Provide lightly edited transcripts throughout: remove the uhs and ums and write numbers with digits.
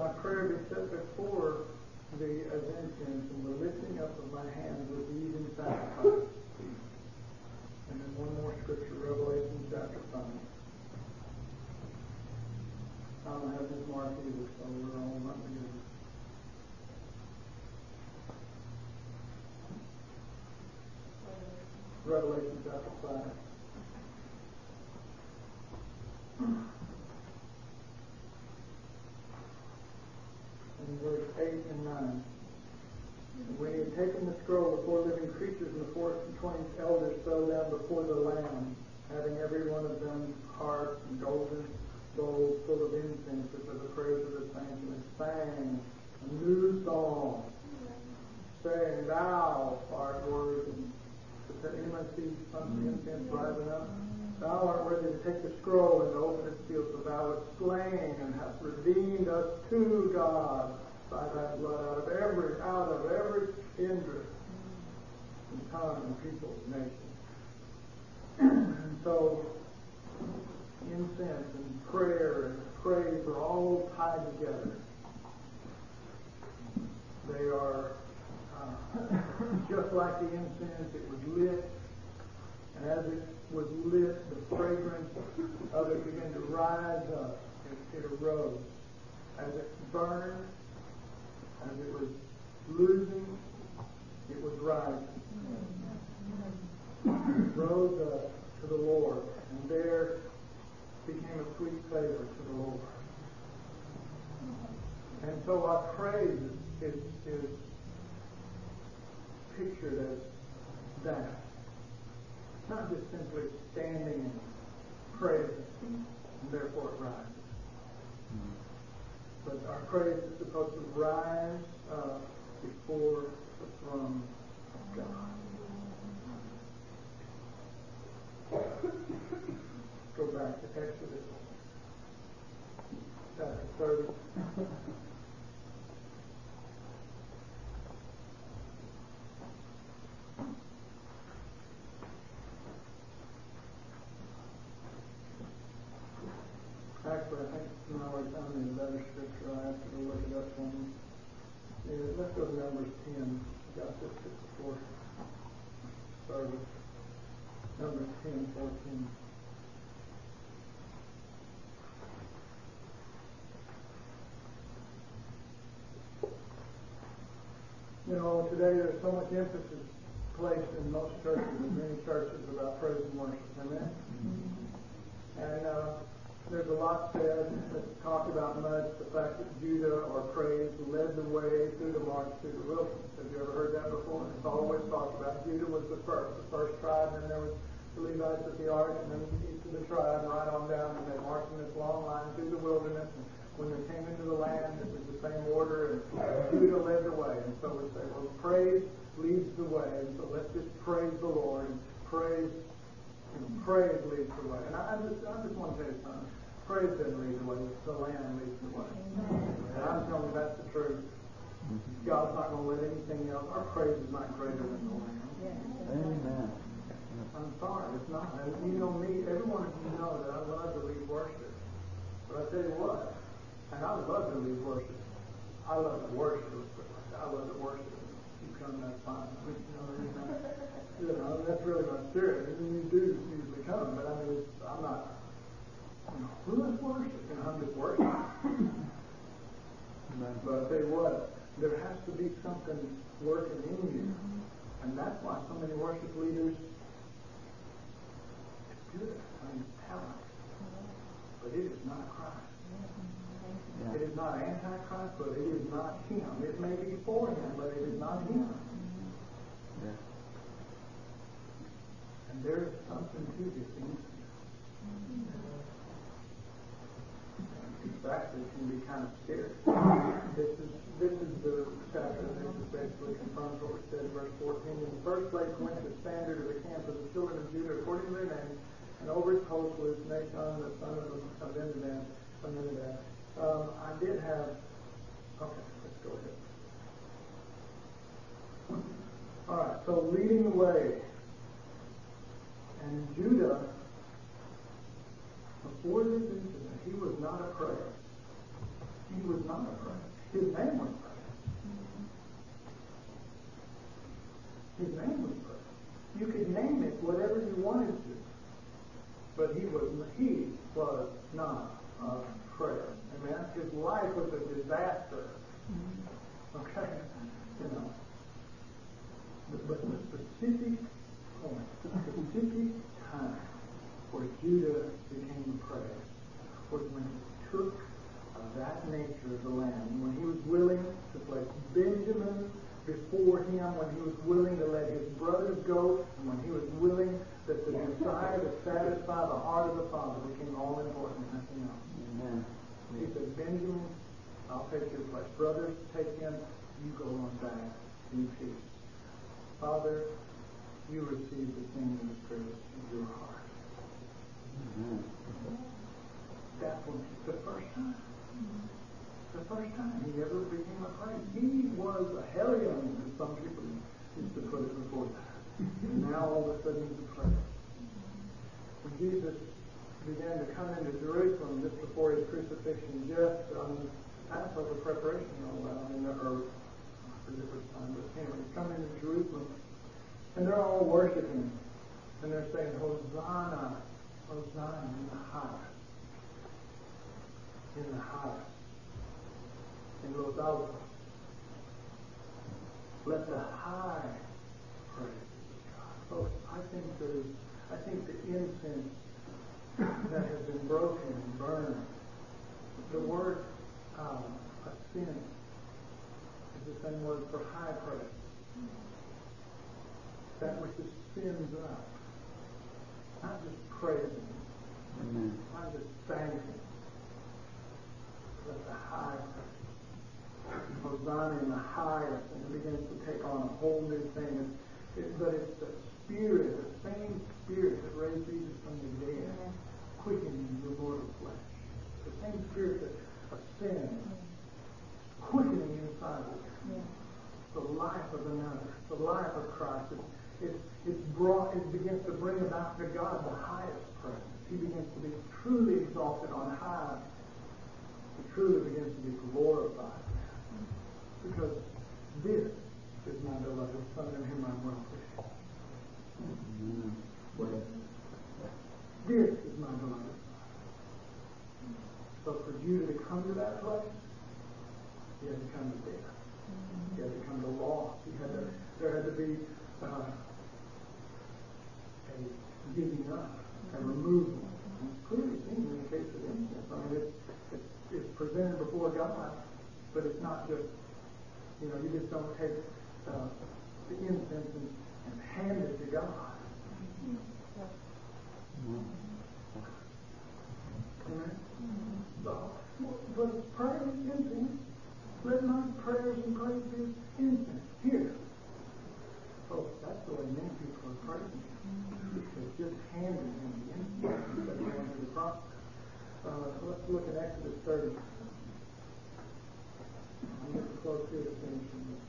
my prayer be set before thee as incense, and the lifting up of my hands with the evening sacrifice. And then one more scripture, Revelation chapter 5. I don't have this mark either, so we're all not together. Revelation chapter 5. And verse 8 and 9. When he had taken the scroll, the 4 living creatures and the 4 and 20 elders fell down before the Lamb, having every one of them harps and golden bowls full of incense, which are the praise of the saints, and sang a new song, saying, Thou art worthy. Does anyone see something incense rising up? Thou art worthy to take the scroll and to open its seals, for thou wast slain and hast redeemed us to God by thy blood out of every kindred and tongue and people and nation. And so incense and prayer and praise are all tied together. They are just like the incense, it was lit, and as it was lit, the fragrance of it began to rise up. It arose. As it burned, as it was losing, it was rising. It rose up to the Lord, and there became a sweet savor to the Lord. And so our praise is pictured as that. It's not just simply standing and praising, and therefore it rises. But our praise is supposed to rise up before the throne of God. Go back to Exodus chapter 30. Actually, I think it's now we're found in a better scripture. I have to go look it up for me. Yeah, let's go to Numbers 10. Got this before service. Numbers 10:14. You know, today there's so much emphasis placed in most churches, in many churches, about praise and worship. Amen? And there's a lot said that's talked about much, the fact that Judah, or praise, led the way through the march through the wilderness. Have you ever heard that before? It's always talked about. Judah was the first tribe, and then there was the Levites at the ark, and then each of the tribes right on down, and they marched in this long line through the wilderness. And when they came into the land, it was the same order, and Judah led the way. And so we say, well, praise leads the way, and so let's just praise the Lord, and praise leads the way. And I just want to tell you something. Praise doesn't lead the way, the Lamb leads the way. And I'm telling you that's the truth. God's not going to let anything else. Our praise is not greater than the Lamb. Amen. I'm sorry, it's not. And you know me, every one of you know that I love to lead worship. But I tell you what, and I love to lead worship. I love to worship. I love to worship. You come, that's fine. That's really my spirit. And you do usually come, but I mean, I'm not. Who is worshiping? I'm just worshiping. But I tell you what, there has to be something working in you. And that's why so many worship leaders, it's good. I mean, it's talent. But it is not Christ. Yeah. It is not anti-Christ, but it is not Him. It may be for Him, but it is not Him. Yeah. And there is something to this instance. Actually, it can be kind of scary. This is the chapter that just basically confirms what we said in verse 14. In the first place went the standard of the camp of the children of Judah according to their names, and over its host was Nahshon, the son of Amminadab. I did have. Okay, let's go ahead. All right, so leading the way, and Judah, before this incident, he was not afraid. He was not afraid. His name was praise. His name was praise. You could name it whatever you wanted to, but he was not a prayer. Amen. His life was a disaster. Okay, you know. But the specific point, the specific time where Judah became a prayer was when he took that nature of the land, when he was willing to place Benjamin before him, when he was willing to let his brothers go, and when he was willing that the desire to satisfy the heart of the Father became all important and nothing else. Amen. He said, Benjamin, I'll take your place. Brothers, take him. You go on back in peace. Father, you receive the singing of the praise of your heart. Amen. That was the first time. The first time he ever became a praise. He was a hellion, as some people used to put it before that. Now all of a sudden he's a praise. When Jesus began to come into Jerusalem just before his crucifixion, just on the Passover preparation, I forget which time, but anyway, he's coming into Jerusalem, and they're all worshiping, and they're saying, Hosanna, Hosanna in the highest. In the highest. In Los Altos. Let the high praise God. Folks, I think the incense that has been broken and burned, the word sin is the same word for high praise. That which is sins up. Not just praising. Amen. Not just thanking. But the high praise. Hosanna in the highest, and it begins to take on a whole new thing. But it's the Spirit, the same Spirit that raised Jesus from the dead, quickening your mortal flesh. The same Spirit that ascends, quickening inside of you. The life of another, the life of Christ. It begins to bring about to God the highest presence. He begins to be truly exalted on high. He truly begins to be glorified. Because this is my beloved Son, in whom I'm well pleased. This is my beloved Son. So for Judah to come to that place, he had to come to death. He had to come to loss. There had to be a giving up, a removal. And it's clearly seen in the case of incense. I mean, it's presented before God, but it's not just, you just don't take the incense and hand it to God. Amen? So, but prayer is incense. Let my prayers and praise be incense. Here. Oh, that's the way many people are praying. They just handed him the incense instead of going through the process. Let's look at Exodus 30. I'm getting close here to finishing this.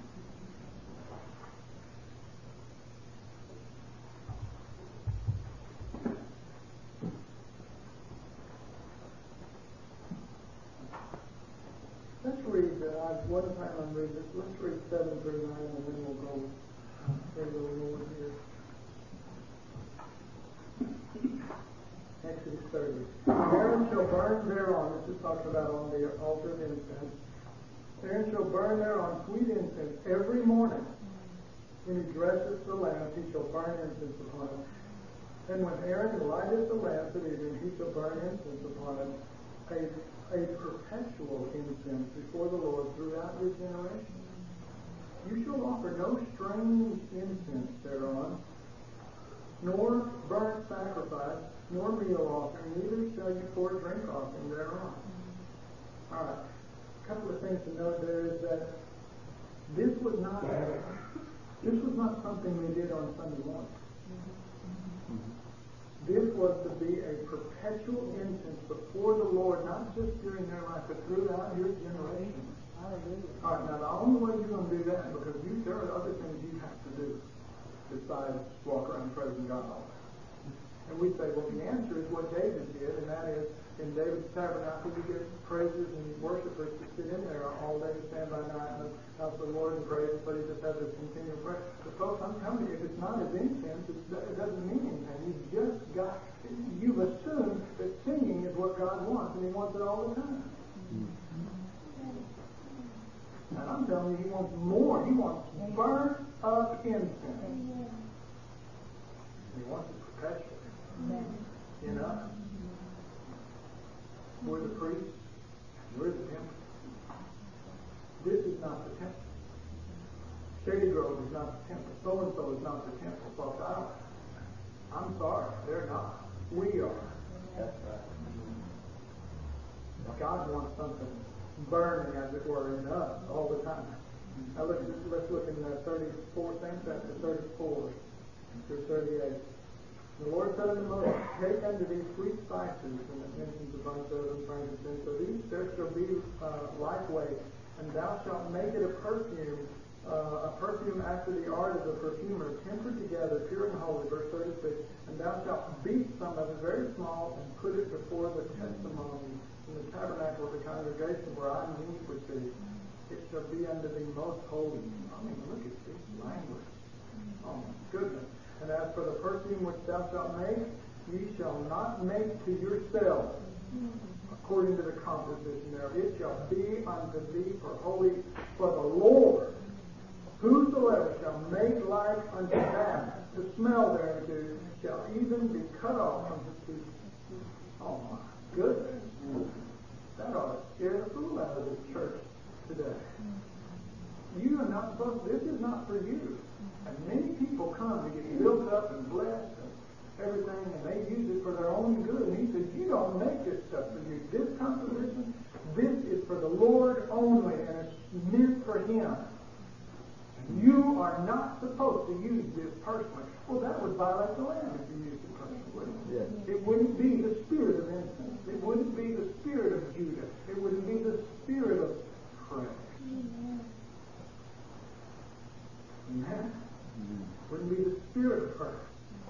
Let's read, one time I'm reading this. Let's read 7 through 9 and then we'll go through a little more here. Exodus 30. Aaron shall burn thereon, this is talking about on the altar of incense. Aaron shall burn thereon sweet incense every morning. When he dresseth the lamp, he shall burn incense upon it. And when Aaron lighteth the lamp at evening, he shall burn incense upon it. A perpetual incense before the Lord throughout your generations. You shall offer no strange incense thereon, nor burnt sacrifice, nor meal offering, neither shall you pour drink offering thereon. All right. A couple of things to note there is that this was not something they did on Sunday morning. This was to be a perpetual incense before the Lord, not just during their life, but throughout your generation. All right, now the only way you're going to do that, because there are other things you have to do besides walk around praising God all day. And we say, well, the answer is what David did, and that is, in David's tabernacle, you get praisers and worshipers to sit in there all day, stand by night, and house the Lord and praise, but he just has this continual prayer. But folks, I'm telling you, if it's not as incense, it doesn't mean anything. You've assumed that singing is what God wants, and he wants it all the time. And I'm telling you, he wants more. He wants burnt up incense. He wants it perpetually. You know? We're the priests. We're the temple. This is not the temple. Shady Grove is not the temple. So-and-so is not the temple. Folks, I'm sorry. They're not. We are. That's right. God wants something burning, as it were, in us all the time. Now let's look in 34, same chapter, 34 through 38. The Lord said unto Moses, take unto these sweet spices, and it mentions a bunch of them, frankincense. So these there shall be lightweight, and thou shalt make it a perfume after the art of the perfumer, tempered together, pure and holy. Verse 36. And thou shalt beat some of it very small, and put it before the testimony in the tabernacle of the congregation where I meet with thee. It shall be unto thee most holy. I mean, look at this language. Oh my goodness. And as for the perfume which thou shalt make, ye shall not make to yourself according to the composition thereof. It shall be unto thee for holy, for the Lord. Whosoever shall make like unto that, to smell thereunto, shall even be cut off from his people. Oh my goodness. That ought to scare the fool out of this church today. You are not supposed to, this is not for you. And many people come to get built up and blessed and everything, and they use it for their own good. And he says, you don't make this stuff for you. This composition, this is for the Lord only, and it's meant for him. And you are not supposed to use this personally. Well, that would violate the Lamb if you used it personally. Yes. It wouldn't be the spirit of incense. It wouldn't be the spirit of Judah. It wouldn't be the spirit of praise. Amen. Wouldn't be the spirit of prayer.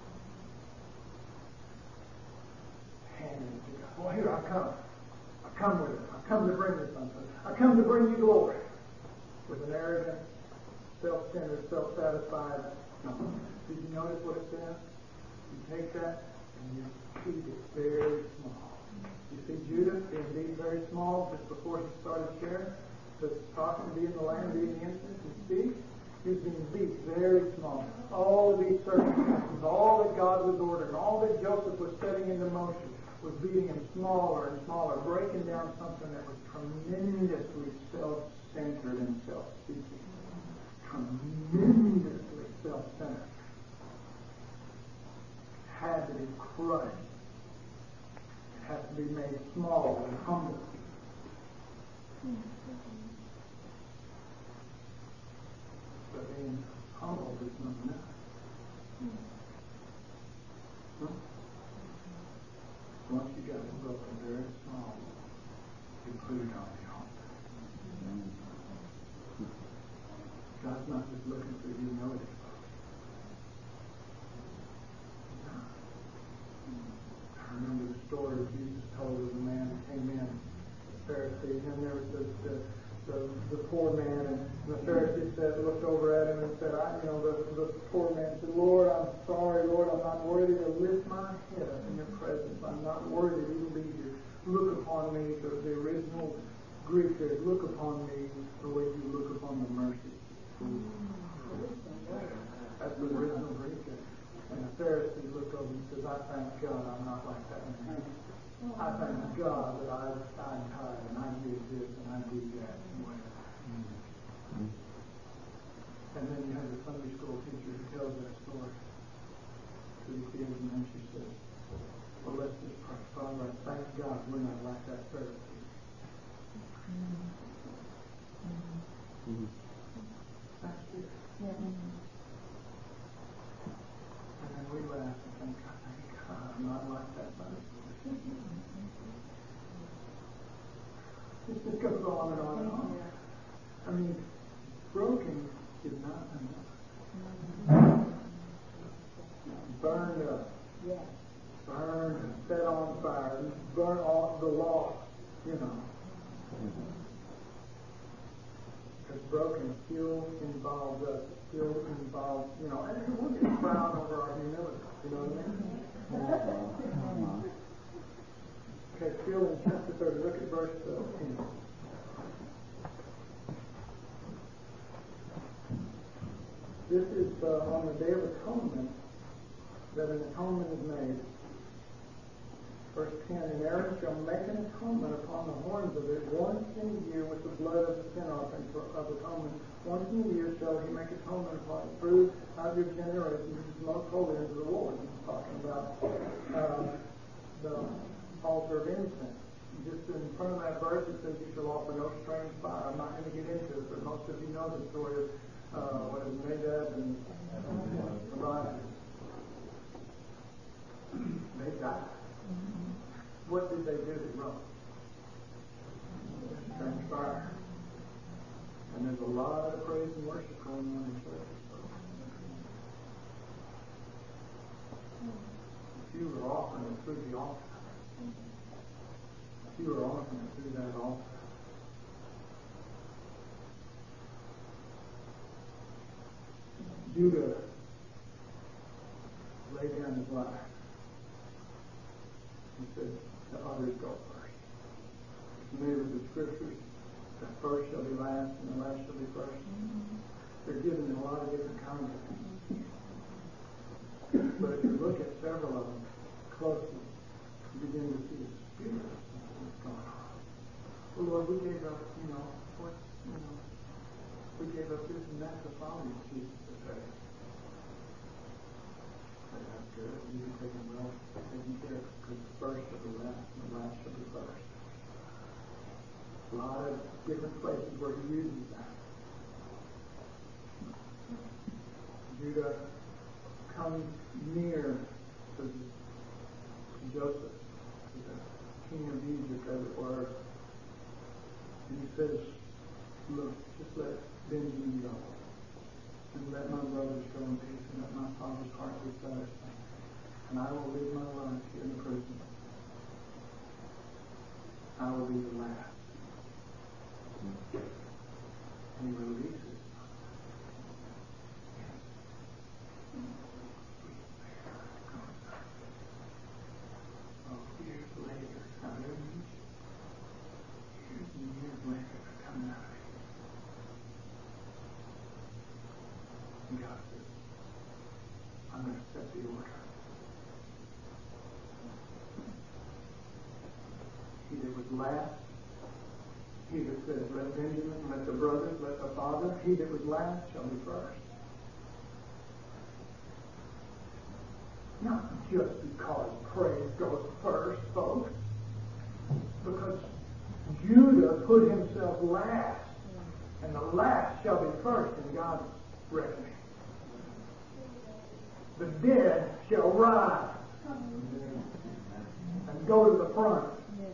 Handing it to God. Well, here I come. I come with it. I come to bring you something. I come to bring you glory. With an arrogant, self-centered, self-satisfied. No. Did you notice what it says? You take that and you keep it very small. You see Judah being beat very small just before he started sharing. Just talking to be in the land, being the instance, and speak. He was being beat very small. All of these circumstances, all that God was ordering, all that Joseph was setting into motion, was beating him smaller and smaller, breaking down something that was tremendously self-centered and self-seeking. Tremendously self-centered. Had to be crushed. It has to be made small and humble. But being humble is not enough. Once you got it broken very small, you put it on the altar. God's not just looking for you to know it. I remember the story that Jesus told of the man who came in, the Pharisee, and then there was the poor man, and the Pharisee looked over at him and said, the poor man said, Lord, I'm sorry, Lord, I'm not worthy to lift my head up in your presence. I'm not worthy to be here. Look upon me, the original Greek there, look upon me the way you look upon the mercy. That's the original Greek there. And the Pharisee looked over and says, I thank God I'm not like that man. I thank God that I'm tired and I did this and I did that. And then you have the Sunday school teacher who tells that story to the kids, and then she says, well, let's just pray. Father, I thank God we're not like that Pharisee. That's it. And then we laugh and think, I thank God I'm not like that Sunday school teacher. It just goes on and on and on. I mean, broken is not enough. Burned up. burned and set on fire and burn off the law, you know. Because broken still involves us, still involves, you know, and we'll get proud over our humility, you know what I mean? Okay, still in chapter 30, look at verse 10. This is on the Day of Atonement that an atonement is made. Verse 10, and Aaron shall make an atonement upon the horns of it once in a year with the blood of the sin offering of atonement. Once in a year shall he make atonement upon it throughout your generations. This is most holy unto the Lord. He's talking about the altar of incense. Just in front of that verse it says you shall offer no strange fire. I'm not going to get into it, but most of you know the story of what is Nadab and Abihu. They died. What did they do to Rome? Strange fire. And there's a lot of praise and worship going on in churches. If you were offering it through the altar, if you were offering it through that altar, Judah laid down his life. He said, the others go first. Familiar with the scriptures, the first shall be last and the last shall be first. They're given in a lot of different contexts. But if you look at several of them closely, you begin to see the spirit of what's going on. Well, Lord, we gave up, we gave up this and that to follow you, Jesus to say. That's good. You can take them well taken care of, because the first shall be last and the last shall be first. A lot of different places where he uses that. Judah comes near to Joseph, the king of Egypt, as it were, and he says, look, just let Benjamin go, and let my brothers go in peace, and let my father's heart be satisfied, and I will live my life here in the prison. I will be the last. And he releases. Years later, now they're in Egypt. Years and years later, they're coming out of Egypt. And God says, I'm going to set the order. He that was last, he that says, let Benjamin, let the brothers, let the father, he that was last shall be first. Not just because praise goes first, folks. Because Judah put himself last, and the last shall be first in God's reckoning. The dead shall rise and go to the front.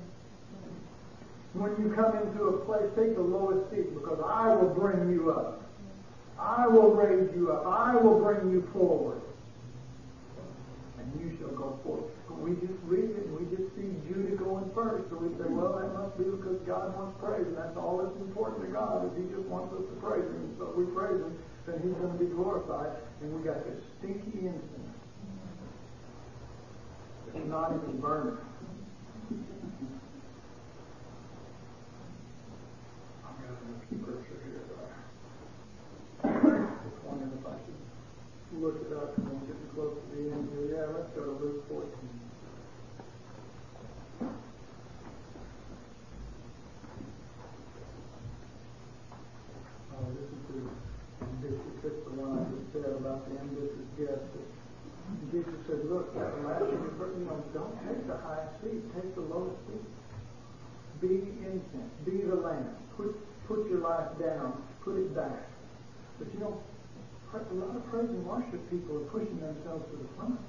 When you come into a place, take the lowest seat, because I will bring you up. I will raise you up. I will bring you forward. And you shall go forth. But we just read it and we just see Judah going first. So we say, well, that must be because God wants praise. And that's all that's important to God, is he just wants us to praise him. And so if we praise him, then he's going to be glorified. And we got this stinky incense. It's not even burning. I've got another scripture here. Just wondering if I should look it up, and I'm getting close to the end here. Yeah, let's go to Luke 14. This is the one I just said about the ambitious guest. Jesus said, look, don't take the highest seat, take the lowest seat. Be incense, be the lamb. Put your life down, put it back. But a lot of praise and worship people are pushing themselves to the front.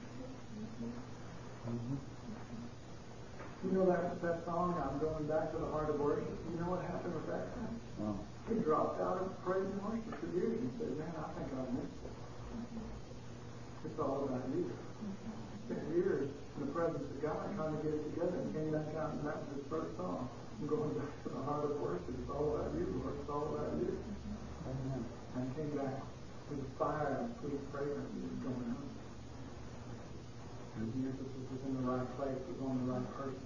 You know that song, I'm going back to the heart of worship? You know what happened with that song? Oh. He dropped out of praise and worship for years and said, man, I think I missed it. It's all about you. Spent years in the presence of God trying to get it together and came back out and that was his first song. I'm going back to the heart of worship. It's all about you, Lord. It's all about you. Amen. And came back with fire and sweet fragrance that was going on. And the emphasis was in the right place, was on the right person.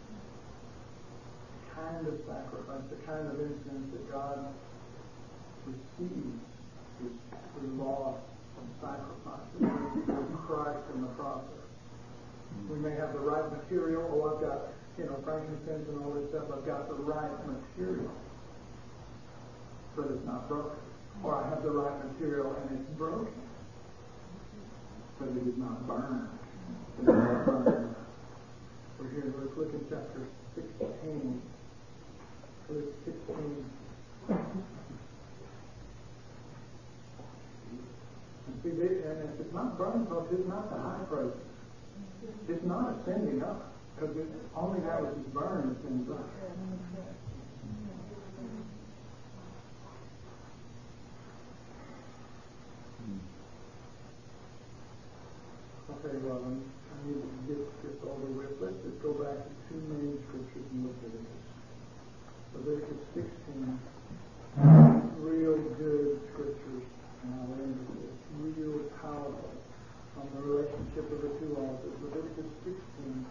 The kind of sacrifice, the kind of incense that God receives is through loss and sacrifice. Through Christ in the process. We may have the right material. Oh, I've got, frankincense and all this stuff. I've got the right material. But it's not broken. Or I have the right material and it's broken. But it is not burned. It is not burned. We're here. Let's look at chapter 16. Luke 16. And see, and if it's not burned, folks, it's not the high praise. It's not ascending up. Because only that which is burned ascends up. I'll tell you what, I need to get this over with. Let's just go back to two main scriptures in Leviticus. Leviticus 16, real good scriptures, and I'll end with this, real powerful on the relationship of the two altars. Leviticus 16,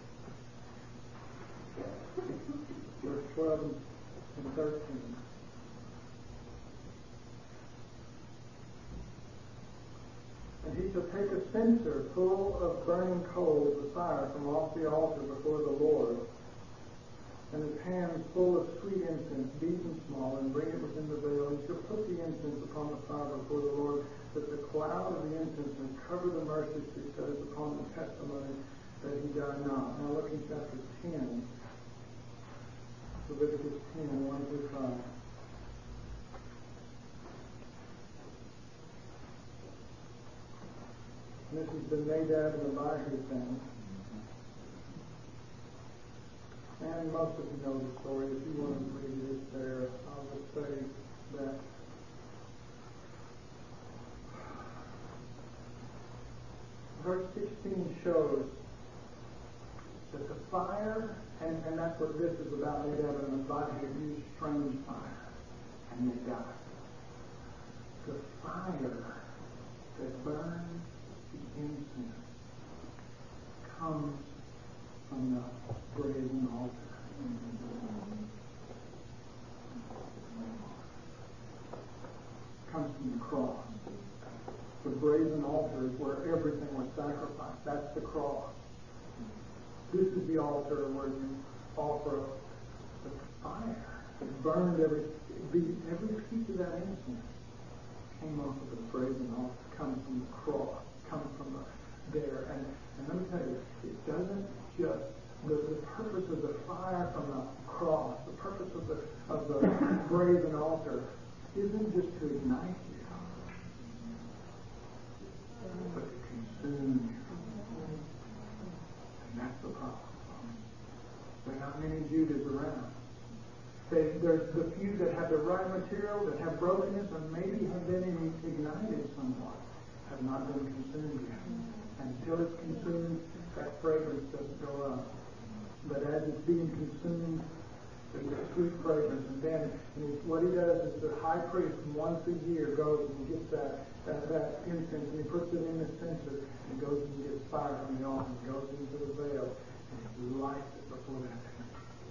verse 12 and 13. And he shall take a censer full of burning coals of fire from off the altar before the Lord, and his hand full of sweet incense, beaten small, and bring it within the veil. And he shall put the incense upon the fire before the Lord, that the cloud of the incense may cover the mercy seat that is upon the testimony that he died not. Now look in chapter 10, Leviticus 10, 1 through 5. This is the Nadab and Abihu thing. And most of you know the story. If you want to read it there, I'll just say that verse 16 shows that the fire, and that's what this is about, Nadab and Abihu used strange fire, and they died. The fire that burns the incense comes from the brazen altar. Comes from the cross. The brazen altar is where everything was sacrificed. That's the cross. This is the altar where you offer the fire. It burned every piece of that incense came off of the brazen altar, comes from the cross, comes from there. And let me tell you, it doesn't just, the purpose of the fire from the cross, the purpose of the brazen altar isn't just to ignite you, but to consume you. And that's the problem. There are not many Judas around. There's the few that have the right material, that have brokenness, and maybe have been ignited somewhat, have not been consumed yet. Until it's consumed, that fragrance doesn't go up. But as it's being consumed, there's a sweet fragrance. And then what he does is the high priest once a year goes and gets that incense, and he puts it in the censer, and goes and gets fire from the altar, and goes into the veil, and he lights it before that thing.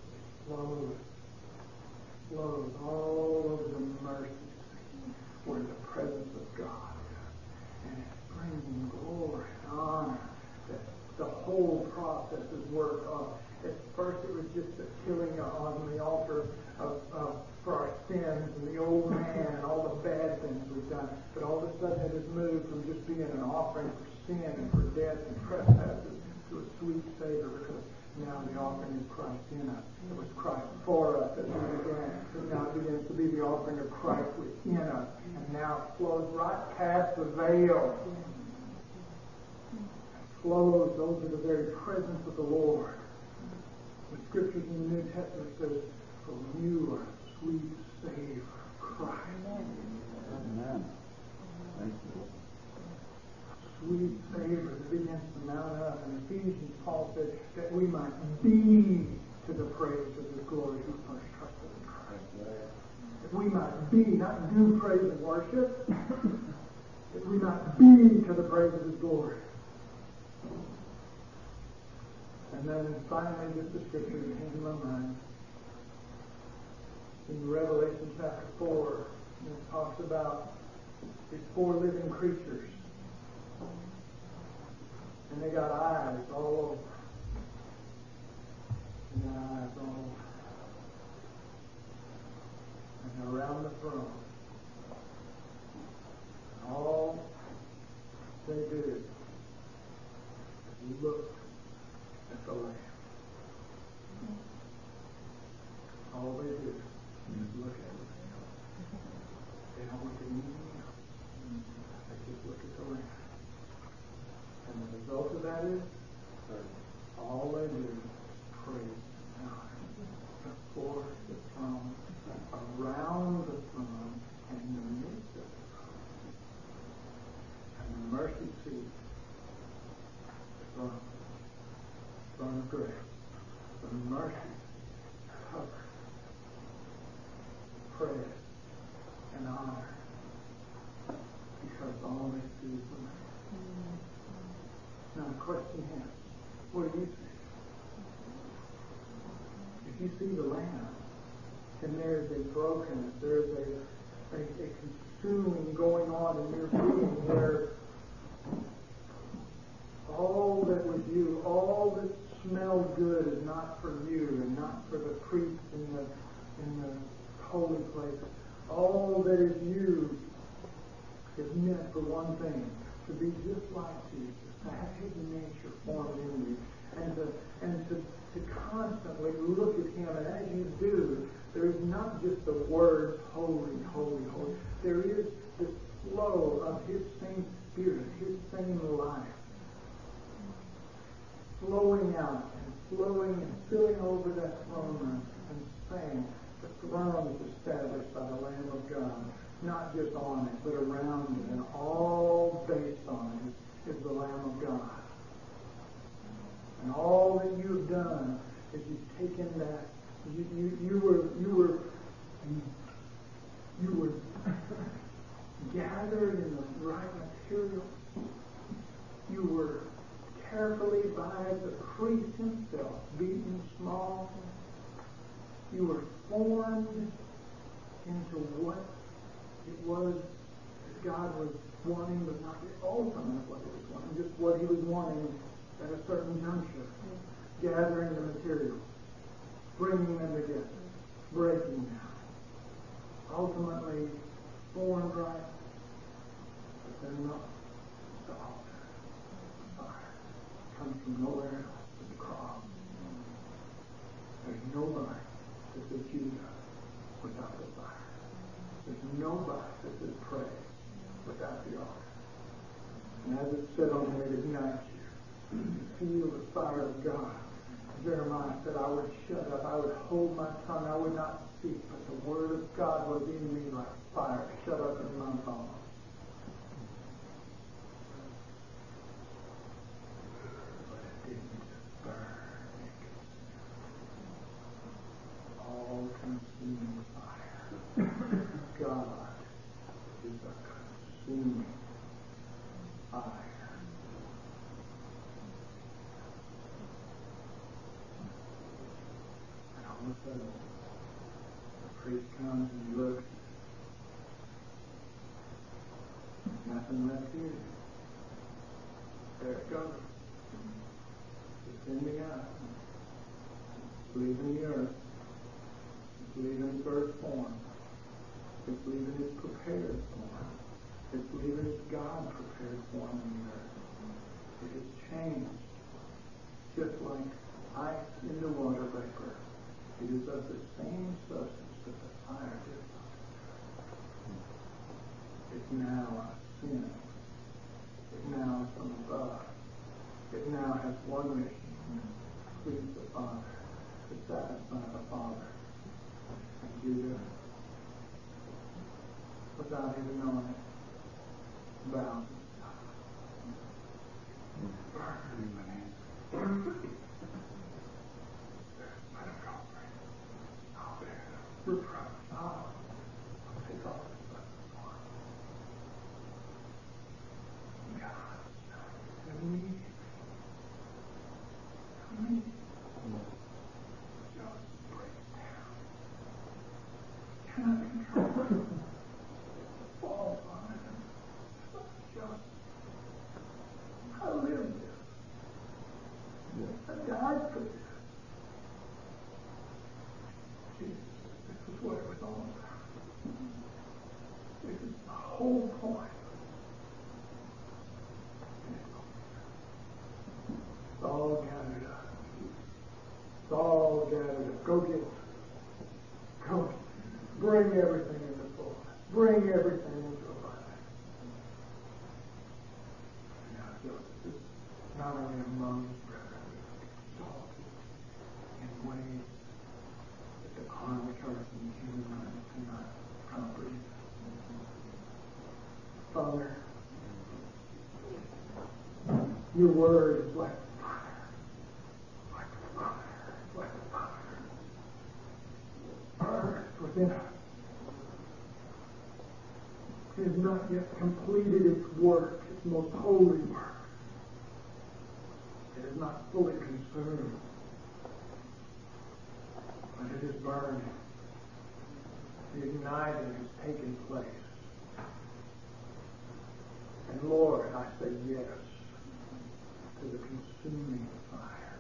Flows all over the mercy seat where the presence of God is. And it's bringing glory and honor. That the whole process is worked on. At first it was just a killing on the altar for our sins and the old man and all the bad things we've done. But all of a sudden it has moved from just being an offering for sin and for death and trespasses to a sweet savor, because now the offering is Christ in us. It was Christ for us as we began. But now it begins to be the offering of Christ within us. And now it flows right past the veil. It flows over the very presence of the Lord. The scriptures in the New Testament says, "For you are a sweet savor of Christ." Amen. Thank you. sweet savor that begins to mount up. In Ephesians, Paul said that we might be to the praise of His glory who first trusted in Christ. That we might be, not do praise and worship, that we might be to the praise of His glory. And then finally, just the scripture that came to my mind. In Revelation chapter 4, it talks about these 4 living creatures. And they got eyes all over. They got eyes all over. And around the throne. And all they did is look at the Lamb. All they did is look at the Lamb. They don't look at anything else. They just look at the Lamb. And the result of that is all they do is praise God before the throne, around the throne, and in the midst of the throne. And the mercy seat, the throne of grace, the mercy covered, praise and honor, because all they do is the Lamb. Now the question is, what do you see? If you see the Lamb, then there is a brokenness, there is a consuming going on in your being where all that was you, all that smelled good is not for you and not for the priest in the holy place. All that is you is meant for one thing, to be just like Jesus, to have His nature formed in you, and to constantly look at Him. And as you do, there is not just the words, holy, holy, holy. There is this flow of His same Spirit, His same life, flowing out and flowing and spilling over that throne room and saying, the throne is established by the Lamb of God, not just on it, but around it, and all based on it is the Lamb of God. And all that you've done is you've taken that. You were gathered in the right material. You were carefully by the priest himself, beaten small. You were formed into what it was that God was wanting, but not the ultimate of what He was wanting, just what He was wanting at a certain juncture. Gathering the materials, bringing them together, breaking them. Ultimately formed right, but then the altar, the fire, comes from nowhere else but the cross. There's nobody that says Judah without the fire. There's nobody that says praise without the altar. And as it said on there, it ignites you. You feel the fire of God. Jeremiah said, I would shut up, I would hold my tongue, I would not speak, but the word of God was in me like fire, shut up in my bones. But it didn't burn. All-consuming fire. God is a consuming fire. All of a sudden, the priest comes and he looks. Nothing left here. There it goes. It's in the eye. It's leaving the earth. It's leaving its earth form. It's leaving its prepared form. It's leaving its God-prepared form in the earth. It has changed. Just like ice into water vapor. It is of the same substance that the fire did. It's now a sin. It now is from above. It now has one mission, to please the Father, to satisfy the Father. And Judah, without even knowing it, bows himself. Go get it. Go. Bring everything into full. Bring everything into alignment. Not only among brethren, exalted in ways that the carnal church and the human mind cannot comprehend. Father, your word is like within us. It has not yet completed its work, its most holy work. It is not fully consumed, but it is burning. The igniting has taken place. And Lord, I say yes to the consuming fire.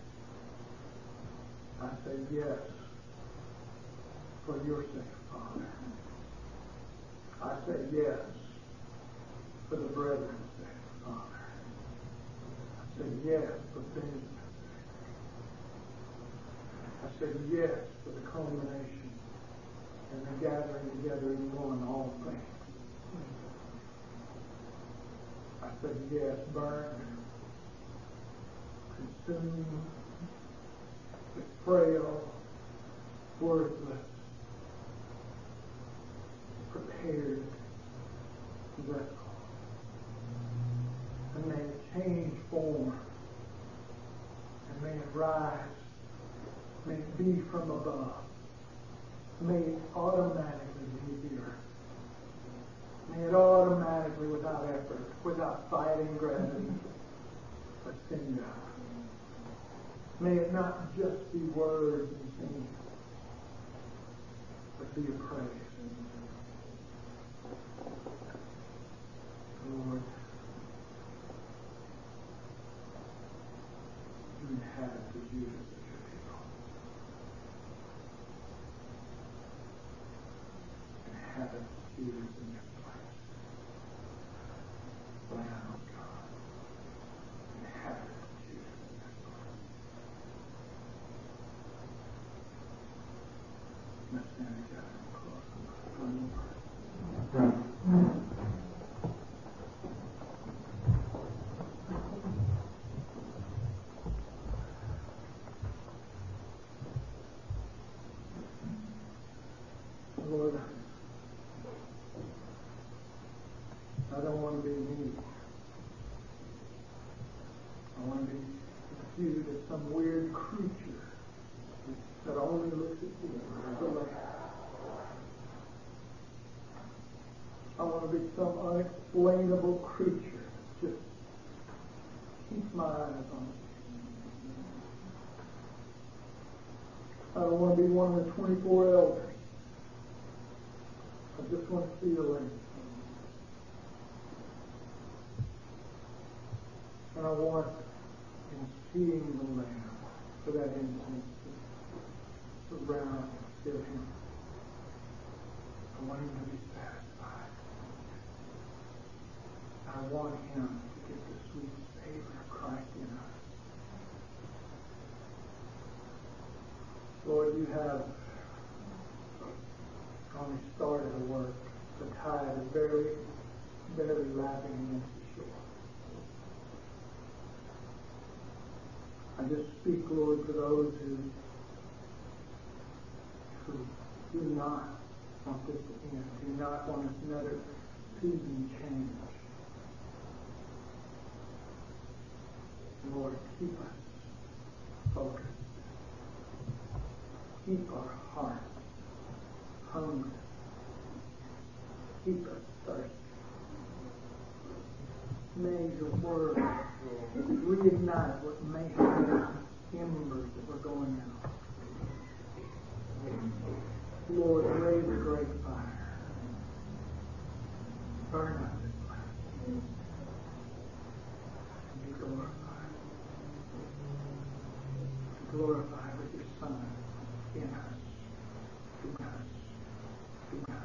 I say yes for your sake, Father. I say yes for the brethren's sake, Father. I say yes for Benjamin's sake. I say yes for the culmination and the gathering together in one all things. I say yes, burn, consume, the frail, worthless, prepared vessel. And may it change form. And may it rise. May it be from above. May it automatically leave the earth. May it automatically, without effort, without fighting gravity, ascend out. May it not just be words and singing, but be a praise. Lord, you inhabit the Judas of your people. Inhabit the Judas in your place. Lamb of God, inhabit the Judas in your place. Let's stand together and close one more. Lord, I don't want to be me. I want to be viewed as some weird creature that only looks at you as a lamb. I want to be some unexplainable creature that just keeps my eyes on you. I don't want to be one of the 24 elders. I just want to see the Lamb. And I want, in seeing the Lamb, for that instant to surround and fill him. I want him to be satisfied. I want him to get the sweet savor of Christ in us. Lord, you have only started a work. The tide is barely lapping against the shore. I just speak, Lord, to those who do not want this to end, do not want another season change. Lord, keep us focused. Keep our hearts hungry. Keep us thirsty. May your word reignite what may have been embers that were going out. Lord, raise a great fire. Burn up this fire. Be glorified. Glorified with your Son in us. In us. In us.